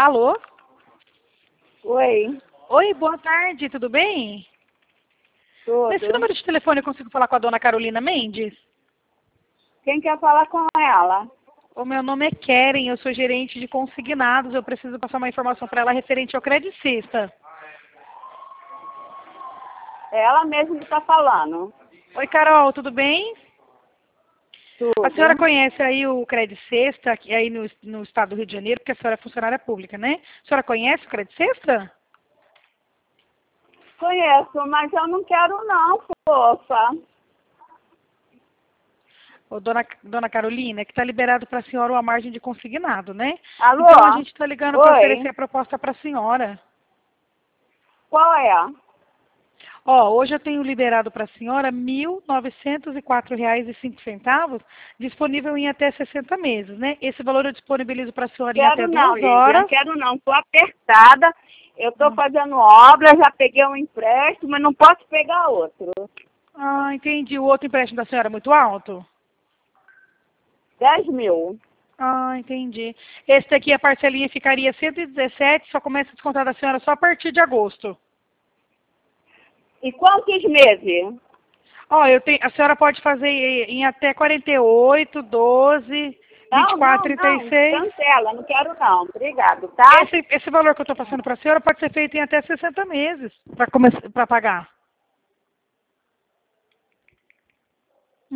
Alô? Oi, Oi, boa tarde, tudo bem? Nesse tudo. número de telefone eu consigo falar com a dona Carolina Mendes? Quem quer falar com ela? O meu nome é Keren, eu sou gerente de consignados, eu preciso passar uma informação para ela referente ao credicista. É ela mesma que está falando. Oi, Carol, tudo bem? A senhora Tudo. conhece aí o Credicesta, aqui aí no estado do Rio de Janeiro, porque a senhora é funcionária pública, né? A senhora conhece o Credicesta? Conheço, mas eu não quero não, força. Ô, dona Carolina, que está liberado para a senhora uma margem de consignado, né? Alô? Então a gente está ligando para oferecer Oi, a proposta para a senhora. qual é? Ó, hoje eu tenho liberado para a senhora R$ 1.904,05, disponível em até 60 meses, né? Esse valor eu disponibilizo para a senhora em até Quero não, 2 Lívia, horas. quero não. Estou apertada, eu estou Hum. fazendo obra, já peguei um empréstimo, mas não posso pegar outro. Ah, entendi. O outro empréstimo da senhora é muito alto? 10 mil. Ah, entendi. Esse daqui, a parcelinha ficaria 117, só começa a descontar da senhora só a partir de agosto. E quantos meses? Ó, a senhora pode fazer em até 48, 12, Não, 24, não, não, 36. cancela, não quero não. Obrigado, tá? Esse valor que eu estou passando para a senhora pode ser feito em até 60 meses para pagar.